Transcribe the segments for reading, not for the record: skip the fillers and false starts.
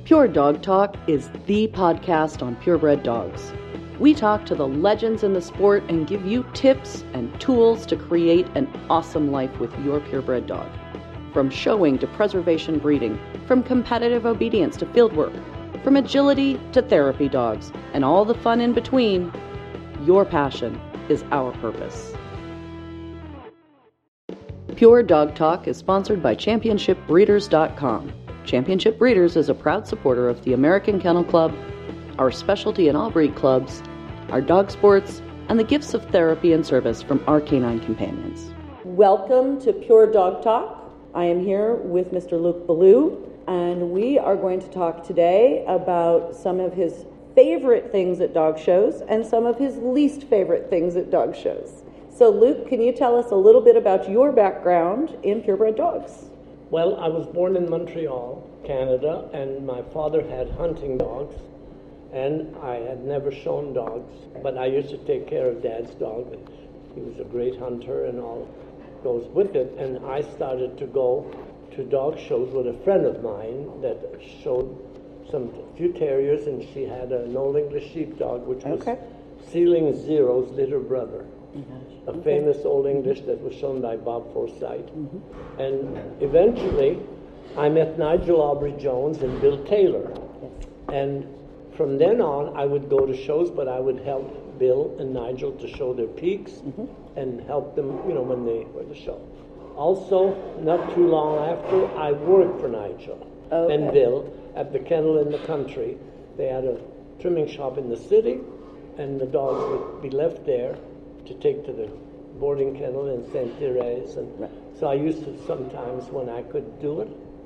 Pure Dog Talk is the podcast on purebred dogs. We talk to the legends in the sport and give you tips and tools to create an awesome life with your purebred dog. From showing to preservation breeding, from competitive obedience to field work, from agility to therapy dogs, and all the fun in between, your passion is our purpose. Pure Dog Talk is sponsored by ChampionshipBreeders.com. Championship Breeders is a proud supporter of the American Kennel Club, our specialty and all breed clubs, our dog sports, and the gifts of therapy and service from our canine companions. Welcome to Pure Dog Talk. I am here with Mr. Luke Ballou, and we are going to talk today about some of his favorite things at dog shows and some of his least favorite things at dog shows. So Luke, can you tell us a little bit about your background in purebred dogs? Well, I was born in Montreal, Canada, and my father had hunting dogs, and I had never shown dogs, but I used to take care of Dad's dog. He was a great hunter and all goes with it, and I started to go to dog shows with a friend of mine that showed a few terriers, and she had an Old English sheepdog, which was Ceiling Zero's little brother. A famous Old English that was shown by Bob Forsythe. And eventually, I met Nigel Aubrey Jones and Bill Taylor. And from then on, I would go to shows, but I would help Bill and Nigel to show their peaks and help them, when they were the show. Also, not too long after, I worked for Nigel and Bill at the Kennel in the Country. They had a trimming shop in the city, and the dogs would be left there to take to the boarding kennel in St. Therese. And so I used to sometimes, when I could do it,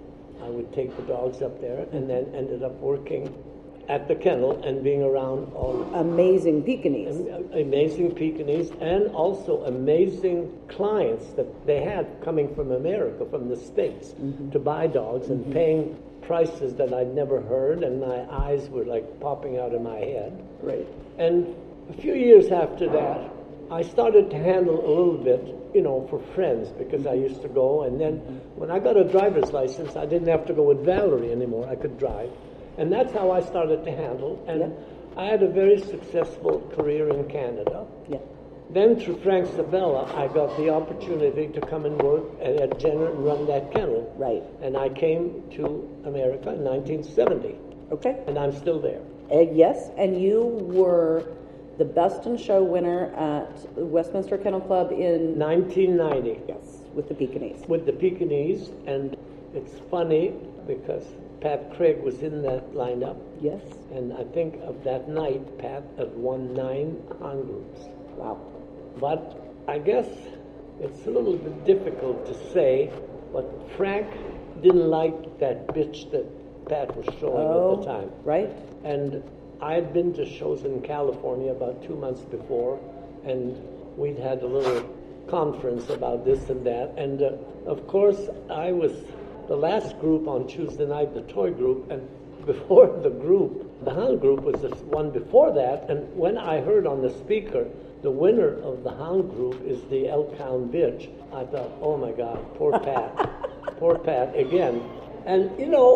I would take the dogs up there, and then ended up working at the kennel and being around all amazing Pekingese. Amazing Pekingese, and also amazing clients that they had coming from America, from the States, to buy dogs and paying prices that I'd never heard, and my eyes were like popping out of my head. Right. And a few years after that, I started to handle a little bit, for friends, because I used to go, and then when I got a driver's license, I didn't have to go with Valerie anymore. I could drive. And that's how I started to handle, and I had a very successful career in Canada. Then through Frank Sabella, I got the opportunity to come and work at Jenner and run that kennel. Right. And I came to America in 1970. Okay. And I'm still there. Yes, and you were the Best in Show winner at the Westminster Kennel Club in 1990. Yes, with the Pekingese. With the Pekingese, and it's funny because Pat Craig was in that lineup. Yes. And I think of that night, Pat had won 9 hound groups. Wow. But I guess it's a little bit difficult to say, but Frank didn't like that bitch that Pat was showing at the time. Right. And I had been to shows in California about 2 months before, and we'd had a little conference about this and that. And of course, I was the last group on Tuesday night, the toy group, and before the group, the hound group was the one before that. And when I heard on the speaker, the winner of the hound group is the elk hound bitch, I thought, oh my God, poor Pat. Poor Pat again. And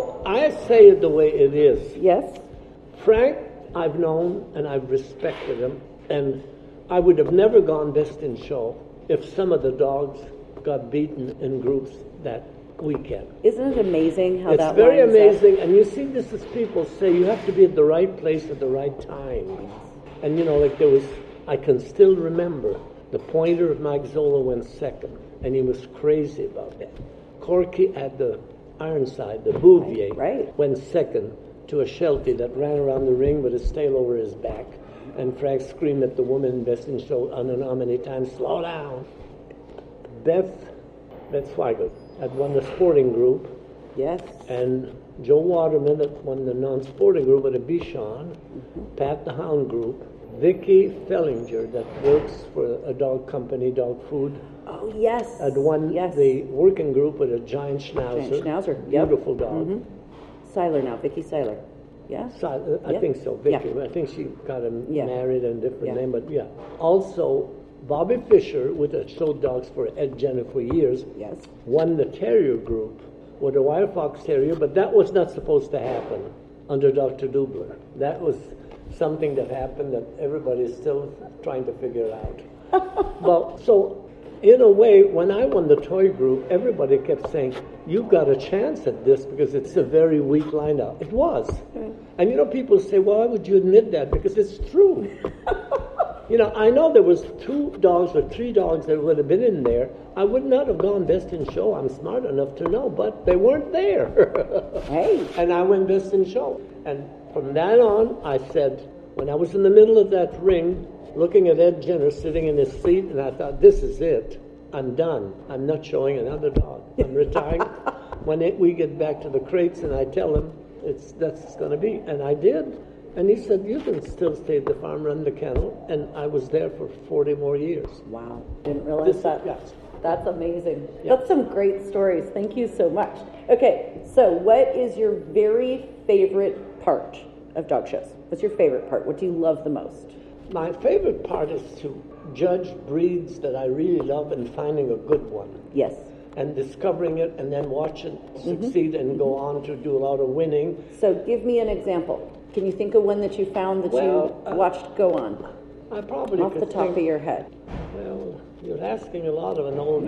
I say it the way it is. Yes. Frank, I've known and I've respected him, and I would have never gone Best in Show if some of the dogs got beaten in groups that weekend. Isn't it amazing how it's very amazing, and you see this as people say, you have to be at the right place at the right time. And I can still remember the pointer of Mike Zola went second, and he was crazy about that. Corky at the Ironside, the Bouvier, went second to a Sheltie that ran around the ring with his tail over his back. And Frank screamed at the woman in Best in Show, I don't know how many times, slow down. Beth Swigert had won the sporting group. Yes. And Joe Waterman had won the non-sporting group at a Bichon. Pat the hound group. Vicky Fellinger, that works for a dog company, Dog Food. Oh, yes. Had won the working group with a giant schnauzer. Beautiful dog. Seiler now, Vicky Seiler. Yeah? I think so, Vicky. I think she got him married and a different name, but Also, Bobby Fischer, with a showed dogs for Ed Jenner for years, won the terrier group with a Wild Fox Terrier, but that was not supposed to happen. under Dr. Dubler. That was something that happened that everybody's still trying to figure out. Well, so in a way, when I won the toy group, everybody kept saying, you've got a chance at this because it's a very weak lineup. It was. And people say, well, why would you admit that? Because it's true. I know there was 2 dogs or 3 dogs that would have been in there. I would not have gone best in show. I'm smart enough to know, but they weren't there. Hey. And I went best in show. And from that on, I said, when I was in the middle of that ring, looking at Ed Jenner sitting in his seat, and I thought, this is it. I'm done. I'm not showing another dog. I'm retiring. When we get back to the crates, and I tell him, that's going to be. And I did. And he said, you can still stay at the farm, run the kennel. And I was there for 40 more years. Wow. Didn't realize that. Yes. That's amazing. Yeah. That's some great stories. Thank you so much. Okay, so what is your very favorite part of dog shows? What's your favorite part? What do you love the most? My favorite part is to judge breeds that I really love and finding a good one. Yes. And discovering it and then watch it succeed and go on to do a lot of winning. So give me an example. Can you think of one that you found that you watched go on? I probably off the top of your head. Well, you're asking a lot of an old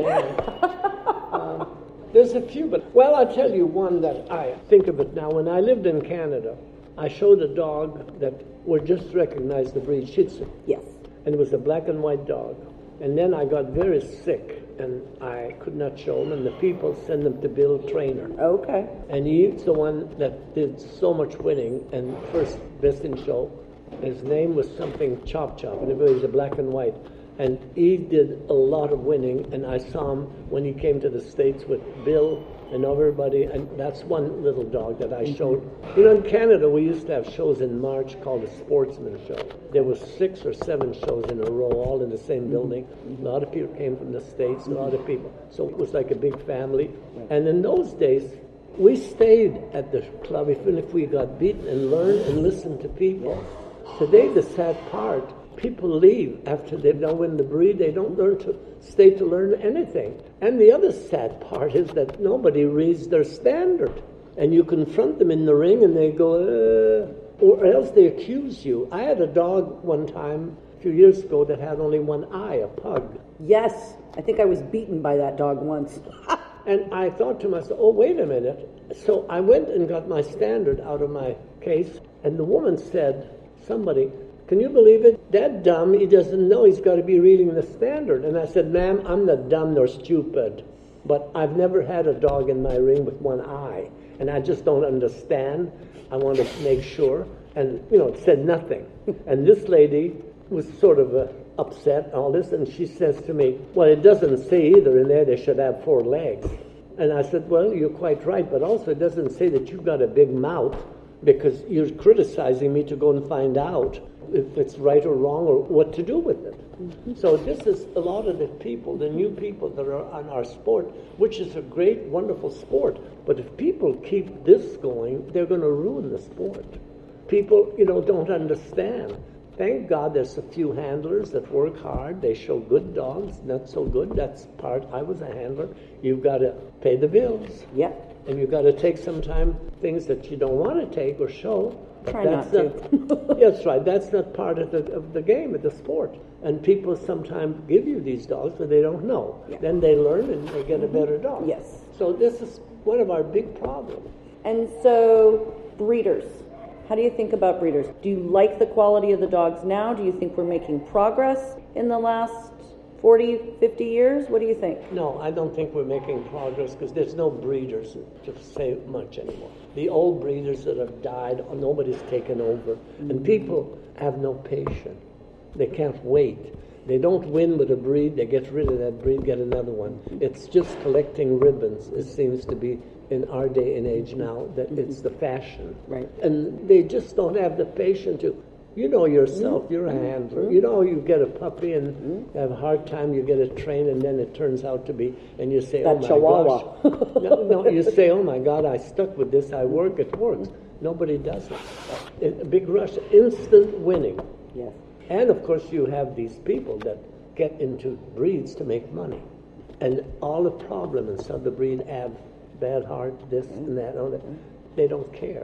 man. There's a few, but I'll tell you one that I think of it now. When I lived in Canada, I showed a dog that would just recognize the breed, Shih Tzu. Yes. And it was a black and white dog. And then I got very sick, and I could not show him, and the people sent him to Bill Trainer. Okay. And he's the one that did so much winning, and first best in show. His name was something Chop Chop, and it was a black and white. And he did a lot of winning, and I saw him when he came to the States with Bill and everybody, and that's one little dog that I showed. In Canada, we used to have shows in March called the Sportsman Show. There was 6 or 7 shows in a row, all in the same building. A lot of people came from the States, a lot of people. So it was like a big family. And in those days, we stayed at the club even if we got beaten and learned and listened to people. Today, the sad part, people leave after they've now win the breed. They don't stay to learn anything. And the other sad part is that nobody reads their standard. And you confront them in the ring and they go, or else they accuse you. I had a dog one time, a few years ago, that had only one eye, a pug. Yes, I think I was beaten by that dog once. And I thought to myself, oh, wait a minute. So I went and got my standard out of my case, and the woman said, somebody, can you believe it? That dumb, he doesn't know he's got to be reading the standard. And I said, ma'am, I'm not dumb nor stupid, but I've never had a dog in my ring with one eye, and I just don't understand. I want to make sure. And, it said nothing. And this lady was sort of upset and all this, and she says to me, well, it doesn't say either in there they should have 4 legs. And I said, well, you're quite right, but also it doesn't say that you've got a big mouth, because you're criticizing me to go and find out if it's right or wrong or what to do with it. So this is a lot of the people, the new people that are on our sport, which is a great, wonderful sport. But if people keep this going, they're going to ruin the sport. People, don't understand. Thank God there's a few handlers that work hard. They show good dogs, not so good. That's part. I was a handler. You've got to pay the bills. Yeah. And you've got to take sometimes things that you don't want to take or show. Try not to. That's right. That's not part of the game, of the sport. And people sometimes give you these dogs, but they don't know. Yeah. Then they learn and they get a better dog. Yes. So this is one of our big problems. And so, breeders. How do you think about breeders? Do you like the quality of the dogs now? Do you think we're making progress in the last 40, 50 years? What do you think? No, I don't think we're making progress because there's no breeders to say much anymore. The old breeders that have died, nobody's taken over. And people have no patience. They can't wait. They don't win with a breed. They get rid of that breed, get another one. It's just collecting ribbons. It seems to be in our day and age now that it's the fashion. Right. And they just don't have the patience to... You know yourself, you're a handler. You know you get a puppy and have a hard time, you get it trained, and then it turns out to be, and you say, that oh my Chihuahua. gosh. No, you say, oh my God, I stuck with this, it works. Nobody does it. A big rush, instant winning. Yes. And of course you have these people that get into breeds to make money. And all the problem in some of the breed have bad heart, this and that, all that. They don't care.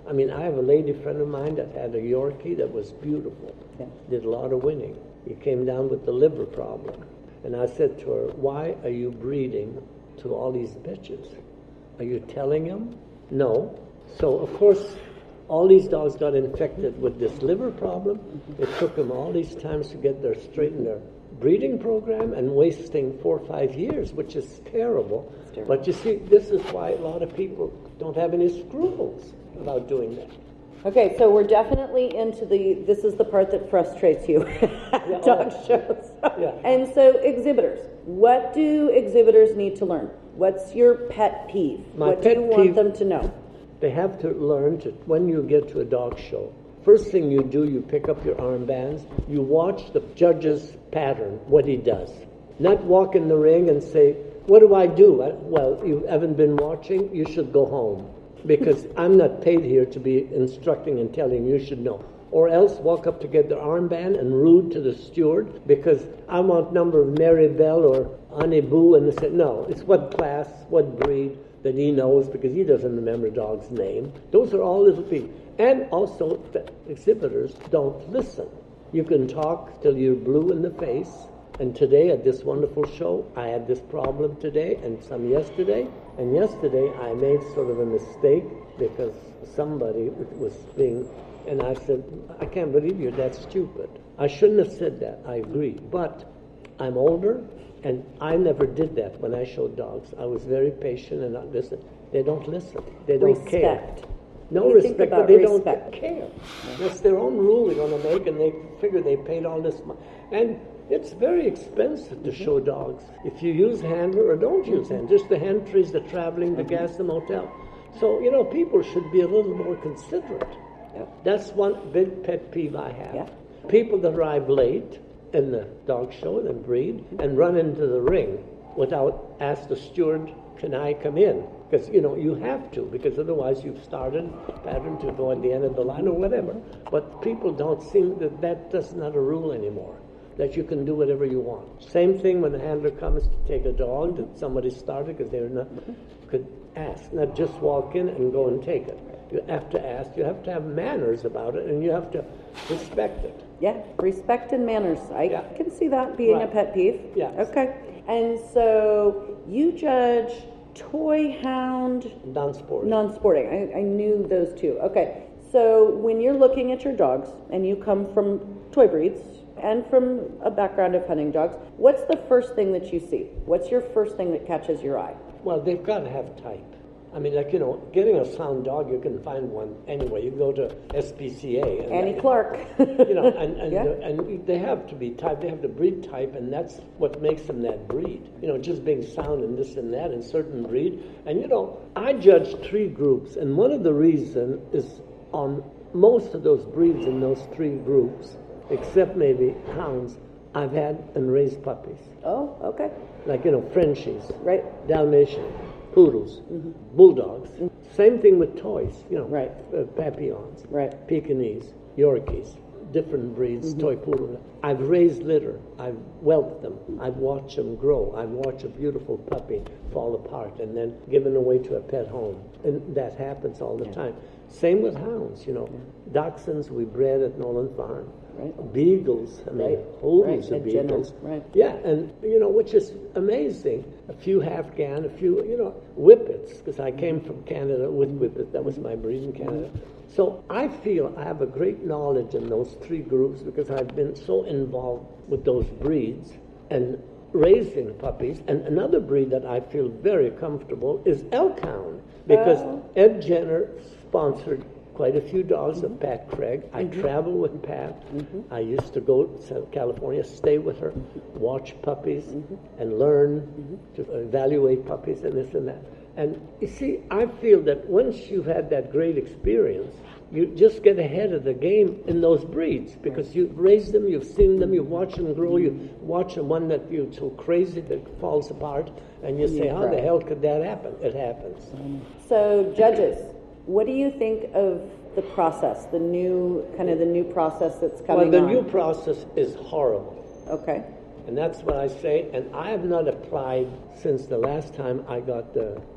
I mean, I have a lady friend of mine that had a Yorkie that was beautiful. Yeah. Did a lot of winning. He came down with the liver problem. And I said to her, why are you breeding to all these bitches? Are you telling him? No. So, of course, all these dogs got infected with this liver problem. It took them all these times to get straighten their breeding program and wasting 4 or 5 years, which is terrible. But you see, this is why a lot of people don't have any scruples about doing that. Okay, so we're definitely into this is the part that frustrates you, dog shows. Yeah. And so exhibitors, what do exhibitors need to learn? What's your pet peeve? What do you want them to know? They have to learn to, when you get to a dog show, first thing you do, you pick up your armbands, you watch the judge's pattern, what he does. Not walk in the ring and say, what do I do? Well, you haven't been watching, you should go home. Because I'm not paid here to be instructing and telling you should know. Or else walk up to get the armband and rude to the steward because I want number of Mary Bell or Annie Boo, and they said, no, it's what class, what breed that he knows because he doesn't remember the dog's name. Those are all little things. And also, the exhibitors don't listen. You can talk till you're blue in the face. And today at this wonderful show, I had this problem today and some yesterday. And yesterday I made sort of a mistake because somebody was being, and I said, I can't believe you're that stupid. I shouldn't have said that, I agree. But I'm older and I never did that when I showed dogs. I was very patient and not listen. They don't listen. They don't care. No respect, but they don't care. That's their own rule they're going to make, and they figure they paid all this money. And it's very expensive to show dogs. If you use handler or don't use handler, just the entries, the traveling, the gas, the motel. So, people should be a little more considerate. Yeah. That's one big pet peeve I have. Yeah. People that arrive late in the dog show and breed and run into the ring without ask the steward, can I come in? Because, you have to, because otherwise you've started pattern to go at the end of the line or whatever. But people don't seem that's not a rule anymore, that you can do whatever you want. Same thing when the handler comes to take a dog that somebody started because they're not, could ask, not just walk in and go and take it. You have to ask, you have to have manners about it, and you have to respect it. Yeah, respect and manners. I can see that being a pet peeve. Yeah. Okay. And so you judge toy, hound, non-sporting. I knew those two. Okay. So when you're looking at your dogs and you come from toy breeds and from a background of hunting dogs, what's the first thing that you see? What's your first thing that catches your eye? Well, they've got to have type. I mean, getting a sound dog, you can find one anyway. You go to SPCA. And Annie Clark. and they have to be type. They have to breed type, and that's what makes them that breed. Just being sound and this and that and certain breed. And, I judge 3 groups, and one of the reasons is on most of those breeds in those 3 groups, except maybe hounds, I've had and raised puppies. Oh, okay. Like, Frenchies. Right. Dalmatian. Poodles, bulldogs. Same thing with toys, Papillons, Pekingese, Yorkies, different breeds, toy poodle. I've raised litter. I've whelped them. I've watched them grow. I've watched a beautiful puppy fall apart and then given away to a pet home. And that happens all the time. Same with hounds, Dachshunds we bred at Nolan Farm. Right. Beagles, holders of beagles. Yeah, and, which is amazing. A few Afghan, a few, Whippets, because I came from Canada with Whippets. That was my breed in Canada. So I feel I have a great knowledge in those 3 groups because I've been so involved with those breeds and raising puppies. And another breed that I feel very comfortable is Elkhound, because Ed Jenner sponsored quite a few dogs of Pat Craig. I travel with Pat. I used to go to California, stay with her, watch puppies, and learn to evaluate puppies and this and that. And you see, I feel that once you've had that great experience, you just get ahead of the game in those breeds because you've raised them, you've seen them, you've watched them grow, you watch the one that you're so crazy that falls apart, and you say, how the hell could that happen? It happens. So, judges, what do you think of the process, the new process that's coming on? Well, the new process is horrible. Okay. And that's what I say. And I have not applied since the last time I got the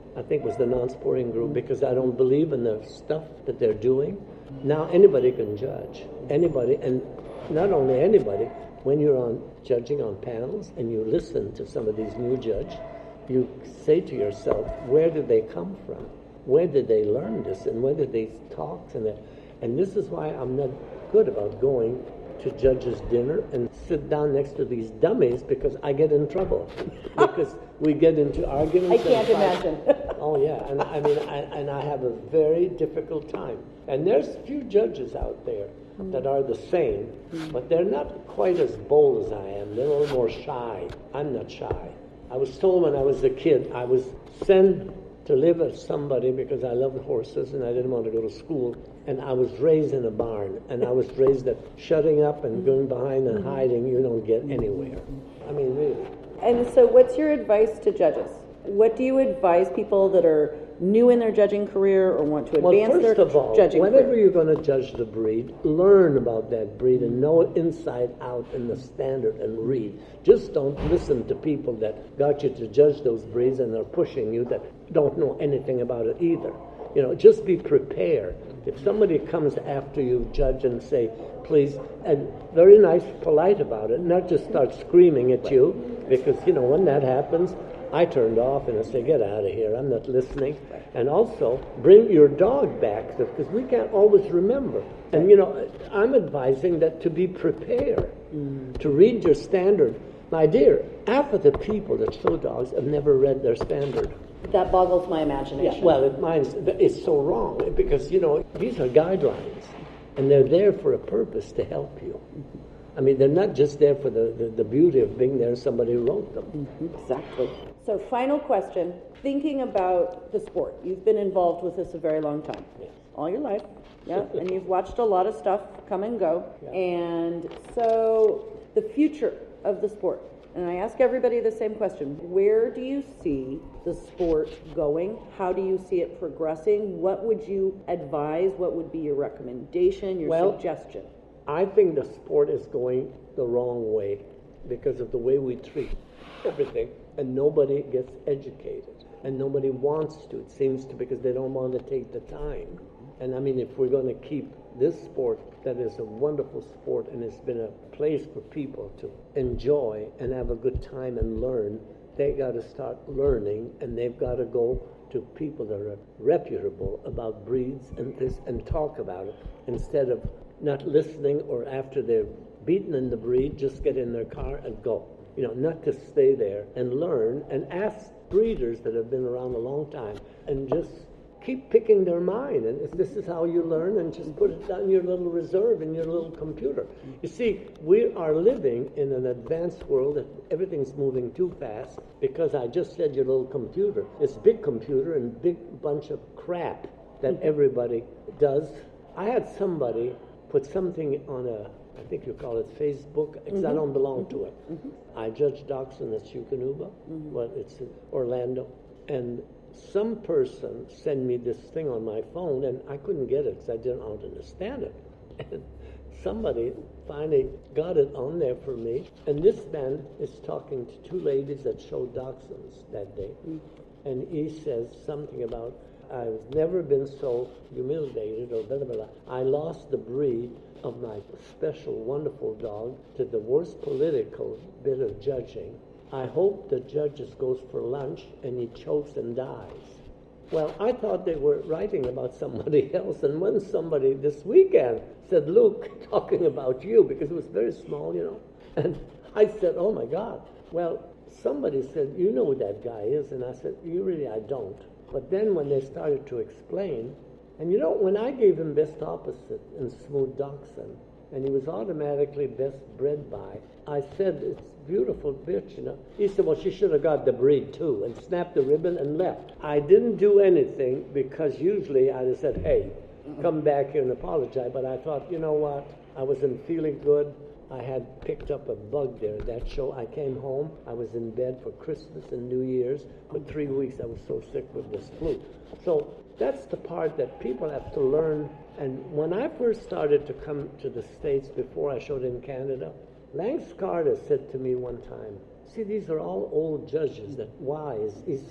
I think it was the non-sporting group, because I don't believe in the stuff that they're doing. Now anybody can judge. Anybody, and not only anybody, when you're on judging on panels and you listen to some of these new judges, you say to yourself, where did they come from? Where did they learn this? And where did they talk? And this is why I'm not good about going to judges' dinner and sit down next to these dummies, because I get in trouble. Because we get into arguments. I can't imagine. Oh yeah, and I mean, I have a very difficult time. And there's a few judges out there that are the same, but they're not quite as bold as I am. They're a little more shy. I'm not shy. I was told when I was a kid, I was sent to live with somebody because I loved horses and I didn't want to go to school. And I was raised in a barn, and I was raised that shutting up and going behind and hiding, you don't get anywhere. I mean, really. And so what's your advice to judges? What do you advise people that are new in their judging career or want to advance their first of all, judging whenever career? you're going to judge the breed, learn about that breed and know it inside out in the standard and read. Just don't listen to people that got you to judge those breeds and are pushing you that don't know anything about it either. You know, just be prepared. If somebody comes after you, judge, and say, please, and very nice, polite about it, not just start screaming at you, because, you know, when that happens, I turned off and I say, get out of here, I'm not listening. And also, bring your dog back, because we can't always remember. And, you know, I'm advising that to be prepared, to read your standard. My dear, half of the people that show dogs have never read their standard. That boggles my imagination. Yeah, well, it's so wrong, because, you know, these are guidelines, and they're there for a purpose to help you. I mean, they're not just there for the beauty of being there. Somebody wrote them. Exactly. So final question, thinking about the sport. You've been involved with this a very long time. Yes. All your life. Yeah. And you've watched a lot of stuff come and go. Yeah. And so the future of the sport. And I ask everybody the same question. Where do you see the sport going? How do you see it progressing? What would you advise? What would be your recommendation, your suggestion? I think the sport is going the wrong way because of the way we treat everything, and nobody gets educated, and nobody wants to, it seems to, because they don't want to take the time. And I mean, if we're going to keep this sport, that is a wonderful sport, and it's been a place for people to enjoy and have a good time and learn, they got to start learning, and they've got to go to people that are reputable about breeds and this, and talk about it, instead of not listening, or after they're beaten in the breed, just get in their car and go. You know, not to stay there and learn and ask breeders that have been around a long time, and just keep picking their mind. And if this is how you learn, and just put it down in your little reserve in your little computer. You see, we are living in an advanced world that everything's moving too fast, because I just said your little computer. It's big computer and big bunch of crap that everybody does. I had somebody put something on I think you call it Facebook, because I don't belong to it. I judge dachshund at Chukanuba, but it's in Orlando. And some person sent me this thing on my phone, and I couldn't get it because I didn't understand it. And somebody finally got it on there for me. And this man is talking to two ladies that showed dachshunds that day. And he says something about, I've never been so humiliated, or blah, blah, blah. I lost the breed of my special, wonderful dog to the worst political bit of judging. I hope the judges goes for lunch and he chokes and dies. Well, I thought they were writing about somebody else, and when somebody this weekend said, Luke, talking about you, because it was very small, you know, and I said, oh my God. Well, somebody said, you know who that guy is, and I said, really, I don't. But then when they started to explain, and you know, when I gave him best opposite in smooth dachshund, and he was automatically best bred by, I said, it's beautiful bitch, you know. He said, well, she should have got the breed too, and snapped the ribbon and left. I didn't do anything, because usually I'd have said, hey, come back here and apologize. But I thought, you know what, I wasn't feeling good. I had picked up a bug there that show. I came home. I was in bed for Christmas and New Year's. For 3 weeks, I was so sick with this flu. So that's the part that people have to learn. And when I first started to come to the States, before I showed in Canada, Lance Carter said to me one time, see, these are all old judges that wise. He said,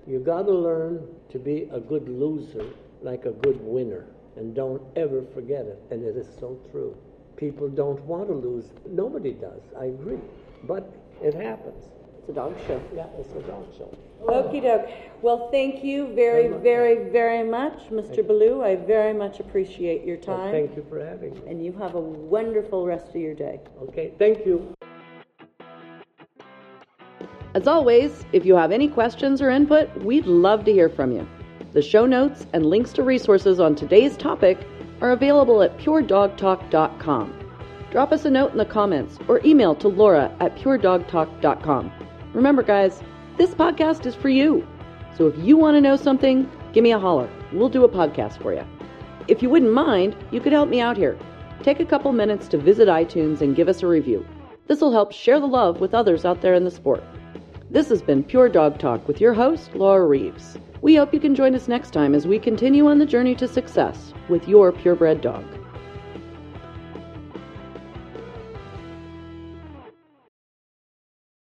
You got to learn to be a good loser like a good winner, and don't ever forget it. And it is so true. People don't want to lose. Nobody does. I agree. But it happens. It's a dog show. Yeah, it's a dog show. Okie doke. Well, thank you very, very, very much, Mr. Ballou. I very much appreciate your Well, time. thank you for having me. And you have a wonderful rest of your day. Okay, thank you. As always, if you have any questions or input, we'd love to hear from you. The show notes and links to resources on today's topic are available at puredogtalk.com. Drop us a note in the comments or email to laura@puredogtalk.com. Remember, guys, this podcast is for you. So if you want to know something, give me a holler. We'll do a podcast for you. If you wouldn't mind, you could help me out here. Take a couple minutes to visit iTunes and give us a review. This will help share the love with others out there in the sport. This has been Pure Dog Talk with your host, Laura Reeves. We hope you can join us next time as we continue on the journey to success with your purebred dog.